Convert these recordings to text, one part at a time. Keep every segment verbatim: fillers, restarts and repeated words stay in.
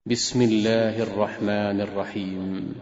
بسم الله الرحمن الرحيم.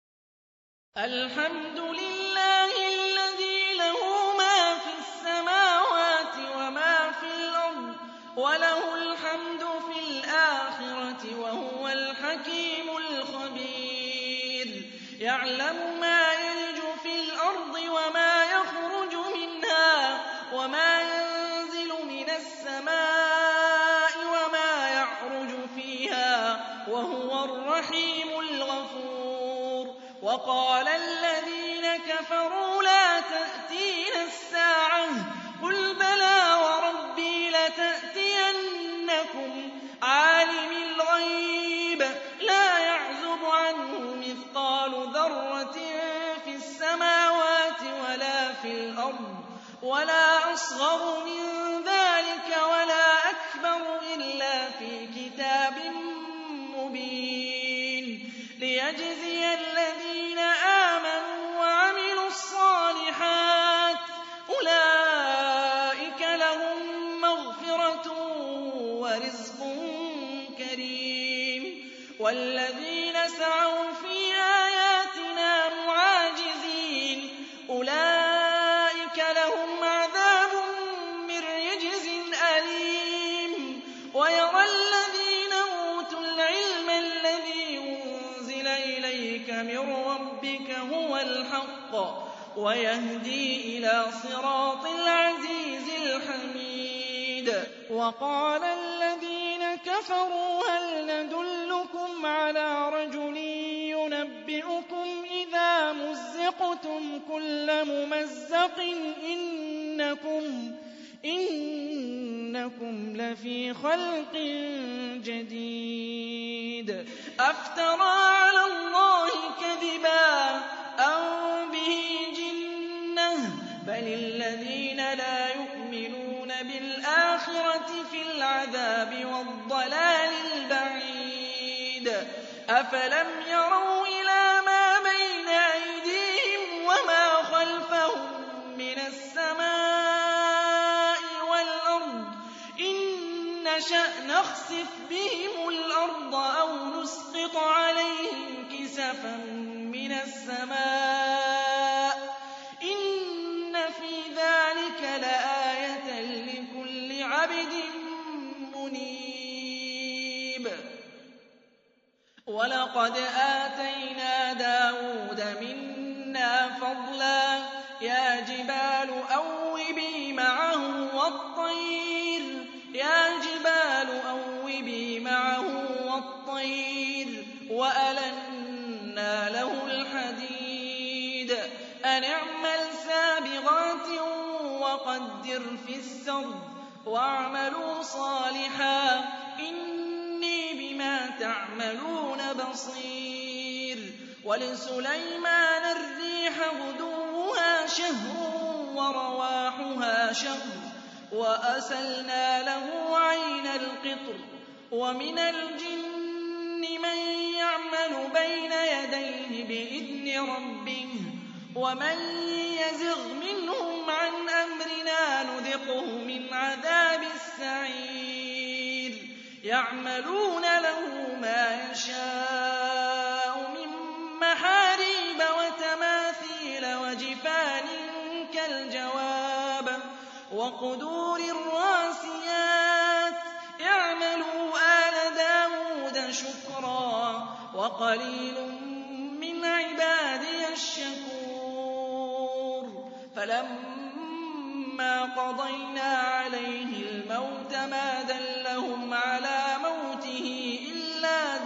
الحمد لله الذي له ما في السماوات وما في الأرض وله الحمد في الآخرة وهو الحكيم الخبير. يعلم ما يلج في الأرض وما يخرج منها وما ينزل من السماء وما يعرج فيها وهو الرحيم الغفور. وقال الذين كفروا لا تأتينا الساعة قل بلى وربي لتأتينكم عالم الغيب لا يعزب عنه مثقال ذرة في السماوات ولا في الأرض ولا أصغر من ذلك ولا أكبر إلا في كتاب مبين ليجزي الذين آمنوا وعملوا الصالحات أولئك لهم مغفرة ورزق كريم. والذين سعوا في آياتنا معاجزين أولئك لهم عذاب من رجز أليم. ويرى الذين أوتوا العلم الذي أنزل إليك من ربك هو الحق ويهدي إلى صراط العزيز الحميد. وقال الذين كفروا هل ندلكم على رجل ينبئكم إذا مزقتم كل ممزق إنكم إنكم لفي خلق جديد. أفترى على الله كذبا أم به جنة بل الذين لا يؤمنون بالآخرة في العذاب والضلال البعيد. أفلم يروا إلى ما بين أيديهم وما خلفهم من السماء والأرض إن نشأ نخسف بهم الأرض أو نسقط عليهم كسفا من السماء إن في ذلك لآية لكل عبد منيب. ولقد آتينا داود منا فضلا يا جبال أوبي معه والطير يا جبال أوبي معه والطير وألنا له الحديد أن اعمل سابغات وقدر في السرد واعملوا صالحا إني بما تعملون بصير. ولسليمان الريح غدوها شهر ورواحها شهر وأسلنا له عين القطر. ومن الجن من يعمل بين يديه بإذن ربه ومن يزغ منهم عن أمرنا نذقه من عذاب السعير. يعملون له ما يشاء من محاريب وتماثيل وجفان كالجواب وقدور الراسيات. يعملوا آل داود شكرا وقليل من عبادي الشكور. فلما قضينا عليه الموت ما دلهم على موته إلا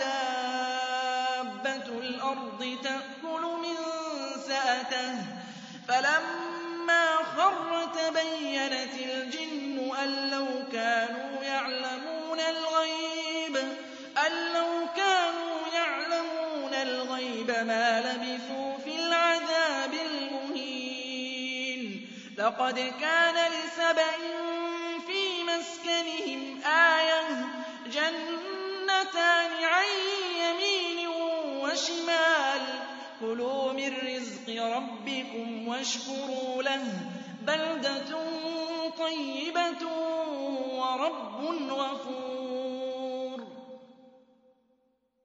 دابة الأرض تأكل من سأته فلما خر تبينت الجن أن لو كانوا يعلمون الغيب أن لو كانوا يعلمون الغيب ما لبثوا في العذاب المهين. لقد كان لسبإ في مسكنهم آية جنتان عن يمين وشمال كلوا من رزق ربكم واشكروا له بلدة طيبة ورب غفور.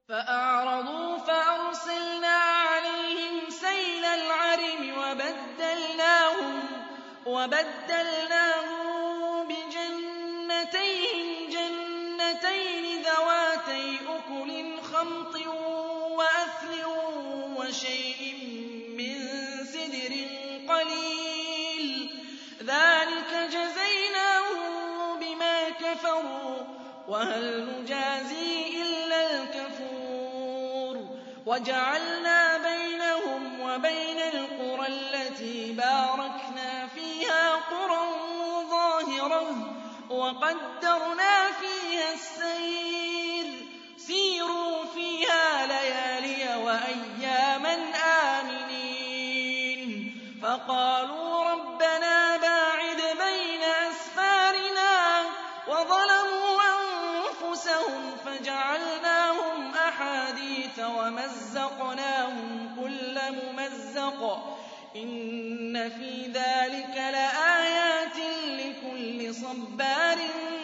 وَبَدَّلْنَاهُم بِجَنَّتَيْهِمْ جَنَّتَيْنِ ذَوَاتَيْ أُكُلٍ خَمْطٍ وَأَثْلٍ وَشَيْءٍ مِّن سِدْرٍ قَلِيلٍ ۚ ذَٰلِكَ جَزَيْنَاهُم بِمَا كَفَرُوا ۖ وَهَلْ نُجَازِي إِلَّا الْكَفُورَ وَجَعَلْنَا بَيْنَهُمْ وَبَيْنَ الْقُرَى الَّتِي بَارَكْنَا فِيهَا قُرًى ظَاهِرَةً وَقَدَّرْنَا فِيهَا السَّيْرَ ۖ سِيرُوا فِيهَا لَيَالِيَ وَأَيَّامًا آمِنِينَ فَقَالُوا رَبَّنَا بَاعِدْ بَيْنَ أَسْفَارِنَا وَظَلَمُوا أَنفُسَهُمْ فَجَعَلْنَاهُمْ أَحَادِيثَ وَمَزَّقْنَاهُمْ كُلَّ مُمَزَّقٍ ۚ إِنَّ فِي ذَٰلِكَ لَآيَاتٍ لِّكُلِّ صَبَّارٍ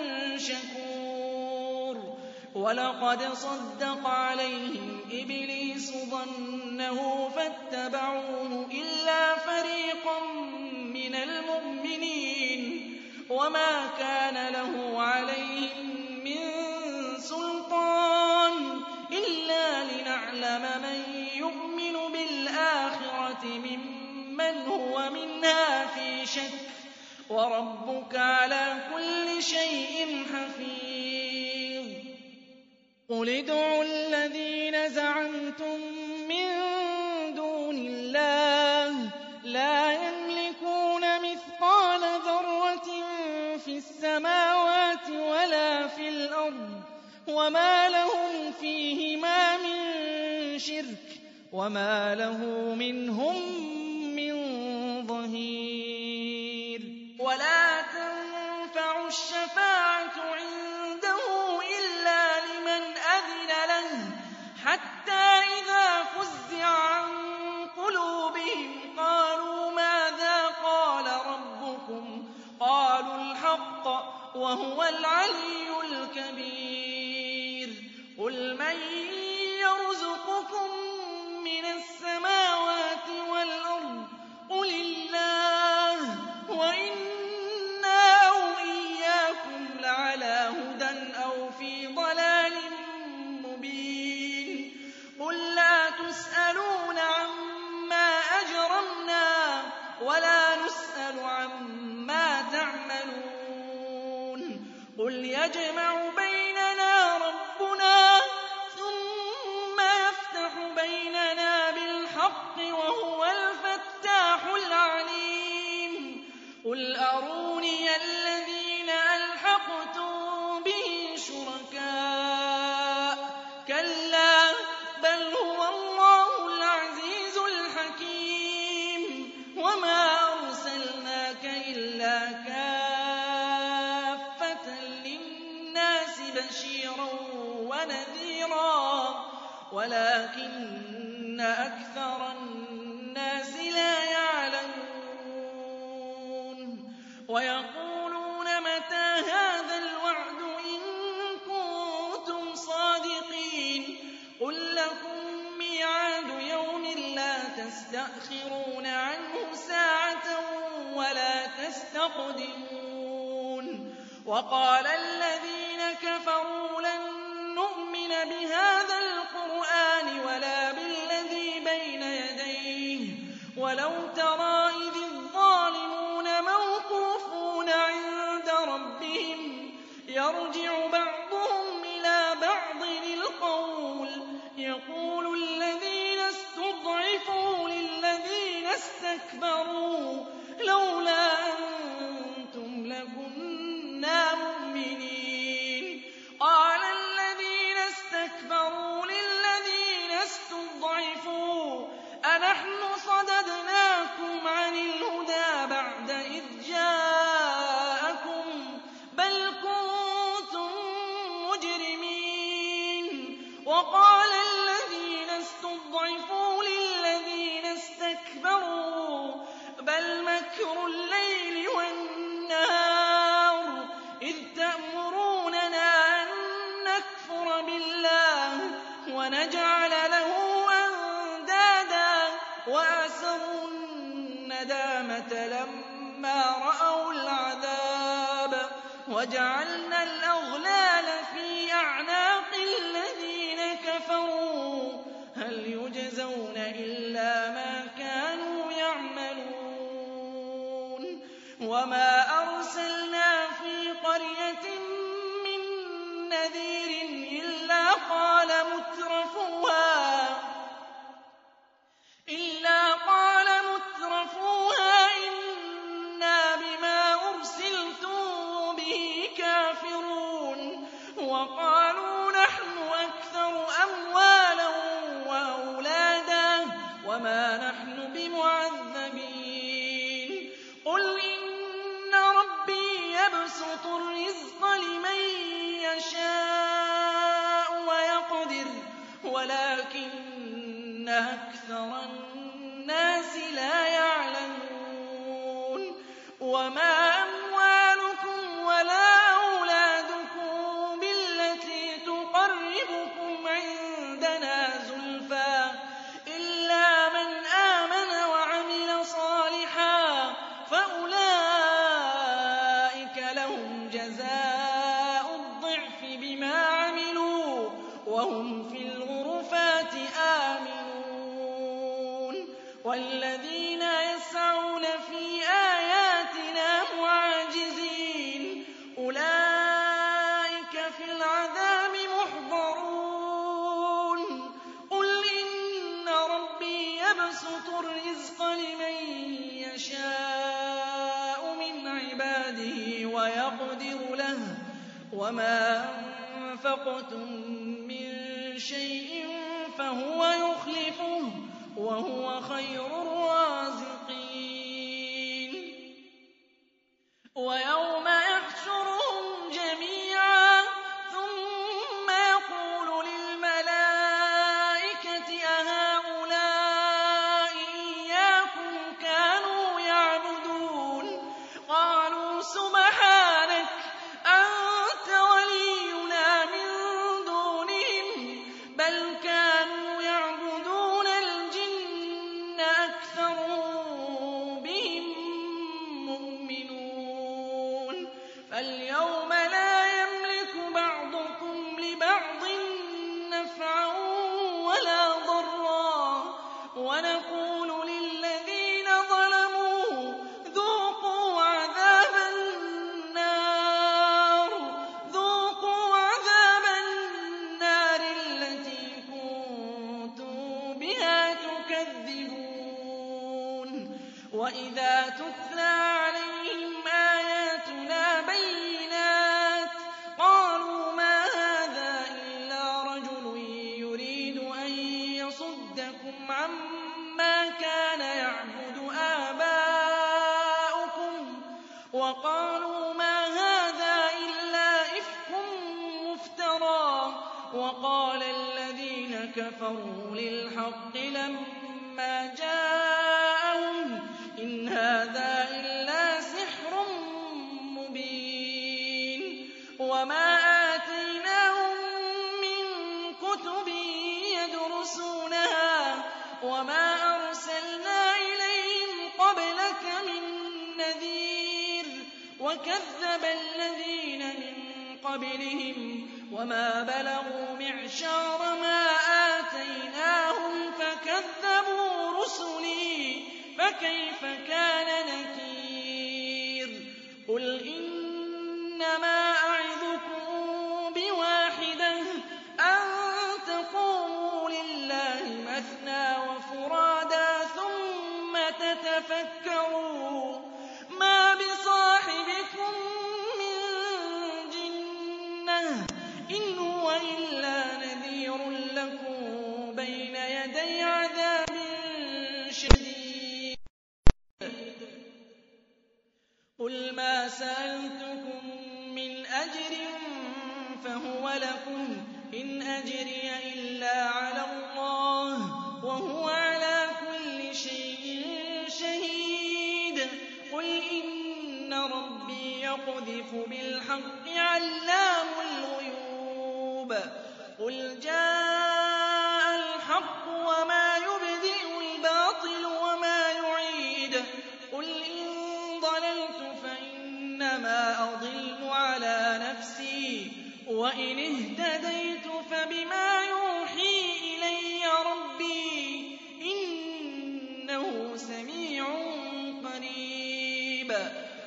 شَكُورٍ وَلَقَدْ صَدَّقَ عَلَيْهِمْ إِبْلِيسُ ظَنَّهُ فَاتَّبَعُوهُ إِلَّا فَرِيقًا مِّنَ الْمُؤْمِنِينَ وَمَا كَانَ لَهُ عَلَيْهِم مِّن سُلْطَانٍ إِلَّا لِنَعْلَمَ مَن يُؤْمِنُ بِالْآخِرَةِ مِمَّنْ هُوَ مِنْهَا فِي شَكٍّ ۗ وَرَبُّكَ عَلَىٰ كُلِّ شَيْءٍ حَفِيظٌ قُلِ ادْعُوا الَّذِينَ زَعَمْتُم مِّن دُونِ اللَّهِ لَا يَمْلِكُونَ مِثْقَالَ ذَرَّةٍ فِي السَّمَاوَاتِ وَلَا فِي الْأَرْضِ وَمَا لَهُمْ فِيهِمَا مِن شِرْكٍ وَمَا لَهُ مِنْهُم مِّن ظَهِيرٍ وَلَا تَنفَعُ الشَّفَاعَةُ عِندَهُ إِلَّا لِمَنْ أَذِنَ لَهُ حَتَّىٰ إِذَا فُزِّعَ عَن قُلُوبِهِمْ قَالُوا مَاذَا قَالَ رَبُّكُمْ ۖ قَالُوا الْحَقَّ ۖ وَهُوَ الْعَلِيُّ الْكَبِيرُ قُلْ مَن يَرْزُقُكُم مِّنَ السَّمَاوَاتِ وَالْأَرْضِ قُلِ اللَّهُ ۖ وَإِنَّا أَوْ إِيَّاكُمْ لَعَلَىٰ هُدًى أَوْ فِي ضَلَالٍ مُّبِينٍ قُل لَّا تُسْأَلُونَ عَمَّا أَجْرَمْنَا وَلَا نُسْأَلُ عَمَّا تَعْمَلُونَ قُلْ يَجْمَعُ بَيْنَنَا رَبُّنَا ثُمَّ يَفْتَحُ بَيْنَنَا بِالْحَقِّ وَهُوَ الْفَتَّاحُ الْعَلِيمُ قُلْ أَرُونِيَ الَّذِينَ أَلْحَقْتُم بِهِ شُرَكَاءَ ۖ كَلَّا بَلْ هُوَ اللَّهُ الْعَزِيزُ الْحَكِيمُ وَمَا أَرْسَلْنَاكَ إِلَّا كَافَّةً لِّلنَّاسِ بَشِيرًا وَنَذِيرًا وَلَٰكِنَّ أَكْثَرَ النَّاسِ لَا يَعْلَمُونَ وَيَقُولُونَ مَتَىٰ هَٰذَا الْوَعْدُ إِن كُنتُمْ صَادِقِينَ قُل لَّكُم مِّيعَادُ يَوْمٍ لَّا تَسْتَأْخِرُونَ عَنْهُ سَاعَةً وَلَا تَسْتَقْدِمُونَ وَقَالَ الَّذِينَ كَفَرُوا لَن نُّؤْمِنَ بِهَٰذَا الْقُرْآنِ وَلَا بِالَّذِي بَيْنَ يَدَيْهِ وَلَوْ تَرَىٰ إِذِ الظَّالِمُونَ مَوْقُوفُونَ عِندَ رَبِّهِمْ يَرْجِعُ بَعْضُهُمْ إِلَىٰ بَعْضٍ الْقَوْلَ يَقُولُ الَّذِينَ اسْتُضْعِفُوا لِلَّذِينَ اسْتَكْبَرُوا لَوْلَا أَنتُمْ لَكُنَّا مُؤْمِنِينَ قَالَ الَّذِينَ اسْتَكْبَرُوا لِلَّذِينَ اسْتُضْعِفُوا أَنَحْنُ صَدَدْنَاكُمْ عَنِ الْهُدَىٰ بَعْدَ إِذْ جَاءَكُم بَلْ كُنتُم مُّجْرِمِينَ وَقَالَ الَّذِينَ اسْتُضْعِفُوا لِلَّذِينَ اسْتَكْبَرُوا بَلْ مَكْرُ اللَّيْلِ وَالنَّهَارِ إِذْ تَأْمُرُونَنَا أَن نَّكْفُرَ بِاللَّهِ وَنَجْعَلَ لَهُ أَندَادًا وَأَسَرُّوا النَّدَامَةَ لَمَّا رَأَوُا وَجَعَلْنَا الْأَغْلَالَ فِي أَعْنَاقِ الَّذِينَ كَفَرُوا هَلْ يُجْزَوْنَ إِلَّا مَا كَانُوا يَعْمَلُونَ وَمَا أَرْسَلْنَا فِي قَرْيَةٍ مِّن نَّذِيرٍ إِلَّا قَالَ مُتْرَفُوهَا إِلَّا قَالَ مُتْرَفُوهَا إِنَّا بِمَا أُرْسِلْتُم بِهِ كَافِرُونَ وَقَالُوا نَحْنُ أَكْثَرُ أَمْوَالًا وَأَوْلَادًا وَمَا نَحْنُ بِمُعَذَّبِينَ قُلْ إِنَّ رَبِّي يَبْسُطُ الرِّزْقَ لِمَن يَشَاءُ وَيَقْدِرُ وَلَٰكِنَّ أَكْثَرَ النَّاسِ لَا يَعْلَمُونَ وَمَا أَمْوَالُكُمْ وَلَا أَوْلَادُكُم بِالَّتِي تُقَرِّبُكُمْ عِندَنَا زُلْفَىٰ إِلَّا مَنْ آمَنَ وَعَمِلَ صَالِحًا فَأُولَٰئِكَ لَهُمْ جَزَاءُ الضِّعْفِ بِمَا عَمِلُوا وَهُمْ فِي الْغُرُفَاتِ آمِنُونَ وَالَّذِينَ يَسْعَوْنَ فِي آيَاتِنَا مُعَاجِزِينَ أُولَٰئِكَ فِي الْعَذَابِ مُحْضَرُونَ قُلْ إِنَّ رَبِّي يَبْسُطُ الرِّزْقَ لِمَن يَشَاءُ مِنْ عِبَادِهِ وَيَقْدِرُ لَهُ وَمَا أَنفَقْتُم مِّن شَيْءٍ فَهُوَ يُخْلِفُهُ وَهُوَ خَيْرُ الرَّازِقِينَ وَيَوْمَ يَحْشُرُهُمْ جَمِيعًا ثُمَّ يَقُولُ لِلْمَلَائِكَةِ أَهَٰؤُلَاءِ إِيَّاكُمْ كَانُوا يَعْبُدُونَ قَالُوا سُبْحَانَكَ أَنتَ وَلِيُّنَا مِن دُونِهِم بَلْ كَانُوا يَعْبُدُونَ الْجِنَّ أَكْثَرُهُم بِهِم مُّؤْمِنُونَ فَالْيَوْمَ لَا يَمْلِكُ بَعْضُكُمْ لِبَعْضٍ نَّفْعًا وَلَا ضَرًّا وَنَقُولُ لِلَّذِينَ ظَلَمُوا ذُوقُوا عَذَابَ النَّارِ ذُوقُوا عَذَابَ النَّارِ الَّتِي كُنتُم بِهَا تُكَذِّبُونَ وَإِذَا تُتْلَىٰ عَلَيْهِمْ آيَاتُنَا بَيِّنَاتٍ قَالُوا مَا هَٰذَا إِلَّا رَجُلٌ يُرِيدُ أَن يَصُدَّكُمْ عَمَّا كَانَ يَعْبُدُ آبَاؤُكُمْ وَقَالُوا مَا هَٰذَا إِلَّا إِفْكٌ مُّفْتَرًى وَقَالَ الَّذِينَ كَفَرُوا لِلْحَقِّ لَمَّا جَاءَهُمْ إِنْ هَٰذَا إِلَّا سِحْرٌ مُّبِينٌ وَمَا آتَيْنَاهُم مِّن كُتُبٍ يَدْرُسُونَهَا وَمَا أَرْسَلْنَا إِلَيْهِمْ قَبْلَكَ مِن نَّذِيرٍ وَكَذَّبَ الَّذِينَ مِن قَبْلِهِمْ وَمَا بَلَغُوا مِعْشَارَ مَا آتَيْنَاهُمْ فَكَذَّبُوا رُسُلِي فَكَيْفَ كَانَ نَكِيرِ قُلْ إِنَّمَا أَعِظُكُم بِوَاحِدَةٍ أَن تَقُومُوا لِلَّهِ مَثْنَىٰ وَفُرَادَىٰ ثُمَّ تَتَفَكَّرُوا مَا بِصَاحِبِكُم مِّن جِنَّةٍ إِنْ هُوَ إِلَّا نَذِيرٌ لَّكُم بَيْنَ يَدَيْ عَذَابٍ شَدِيدٍ قُلْ مَا سَأَلْتُكُم مِّنْ أَجْرٍ فَهُوَ لَكُمْ إِنْ أَجْرِيَ إِلَّا عَلَى اللَّهِ وَهُوَ عَلَىٰ كُلِّ شَيْءٍ شَهِيدٌ قُلْ إِنَّ رَبِّي يَقْذِفُ بِالْحَقِّ عَلَّامُ الْغُيُوبِ قُلْ جَاءَ الْحَقُّ وَمَا يُبْدِئُ الْبَاطِلُ وَمَا يُعِيدُ قُلْ إِن ضَلَلْتُ فَإِنَّمَا أَضِلُّ عَلَىٰ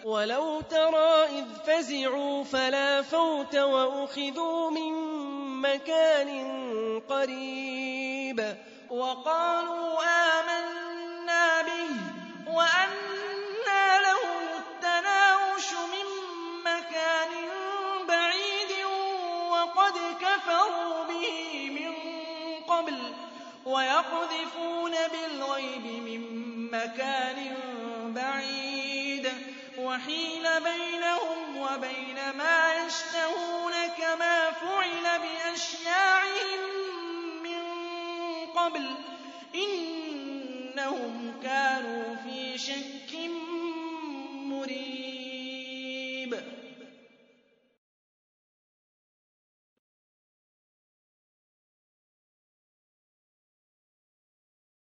وَلَوْ تَرَىٰ إِذْ فَزِعُوا فَلَا فَوْتَ وَأُخِذُوا مِن مَّكَانٍ قَرِيبٍ وَقَالُوا آمَنَّا بِهِ وَأَنَّىٰ لَهُمُ التَّنَاوُشُ مِن مَّكَانٍ بَعِيدٍ وَقَدْ كَفَرُوا بِهِ مِن قَبْلُ وَيَقْذِفُونَ بِالْغَيْبِ مِن مَّكَانٍ بَعِيدٍ وَحِيلَ بَيْنَهُمْ وَبَيْنَ مَا يَشْتَهُونَ كَمَا فُعِلَ بِأَشْيَاعِهِم مِّن قَبْلُ ۚ إِنَّهُمْ كَانُوا فِي شَكٍّ